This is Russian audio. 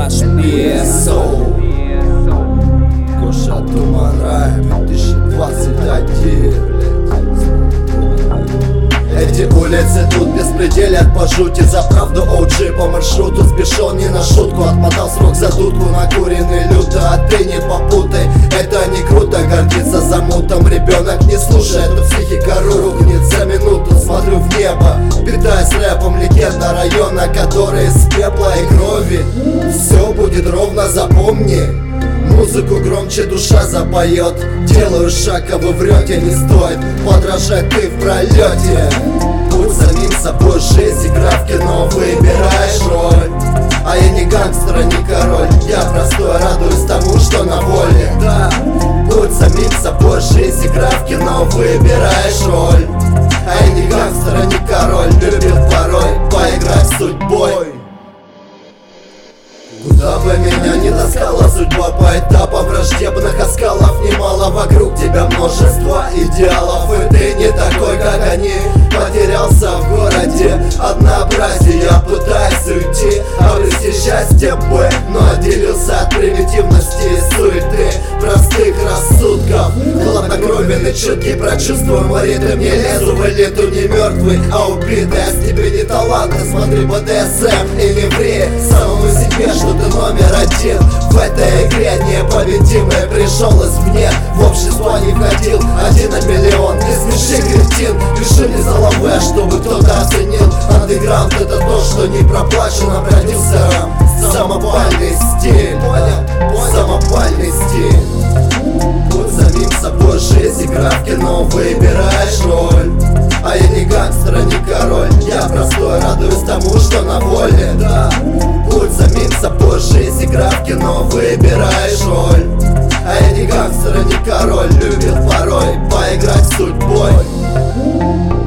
HBSO Коша Туман Рай 2021. Эти улицы тут беспределят по жути. За правду OG по маршруту спешил не на шутку. Отмотал срок за дудку, накуренный люто. А ты не попутай, это не круто. Гордиться замутом ребенок не слушает. Эта психика рухнет за минуту. Смотрю в небо, питаясь рэпом. Легенда района, который из пепла и крови. Все будет ровно, запомни. Музыку громче душа запоет. Делаю шаг, а вы врете, не стоит подражать, ты в пролете. Будь самим собой, жизнь, игра в кино, выбираешь роль. А я не гангстер, а не король. Я простой, радуюсь тому, что на воле. Да, будь самим собой, жизнь, игра в кино, выбираешь роль. А я не гангстер, а не король. Любил порой поиграть с судьбой. Куда бы меня не таскала судьба по этапам враждебных оскалов немало. Вокруг тебя множество идеалов, и ты не такой, как они. Потерялся в городе однообразие. Я пытаюсь уйти, обрести счастье бы, но отделился от примитивности и суеты простых рассудков. Хладнокровен и чуткий, прочувствуемый ритм. Не лезу в элиту, не мертвый, а убитый. А с тебе не таланты, смотри БДСМ и не ври самому себе, что ты номер один в этой игре. Непобедимый пришел извне, в общество не входил. 1 на миллион, не смеши, кретин. Пиши мне за лавэ, чтобы кто-то оценил. Андеграунд — это то, что не проплачено продюсером. Самопальный стиль, самопальный стиль. Будь самим собой, жизнь, игра в кино, выбираешь роль. А я не гангстер, а не король. Я простой, радуюсь тому, что на воле. Да, будь самим собой, жизнь, игра в кино, выбираешь роль. А я не гангстер, а не король. Любил порой поиграть с судьбой.